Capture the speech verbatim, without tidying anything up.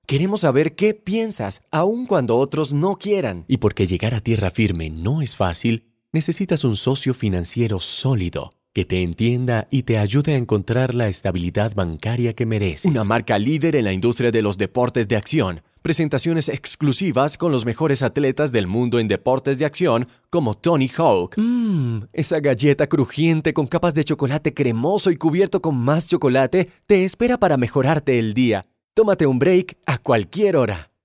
Queremos saber qué piensas, aun cuando otros no quieran. Y porque llegar a tierra firme no es fácil, necesitas un socio financiero sólido que te entienda y te ayude a encontrar la estabilidad bancaria que mereces. Una marca líder en la industria de los deportes de acción. Presentaciones exclusivas con los mejores atletas del mundo en deportes de acción, como Tony Hawk. Mmm, esa galleta crujiente con capas de chocolate cremoso y cubierto con más chocolate te espera para mejorarte el día. Tómate un break a cualquier hora.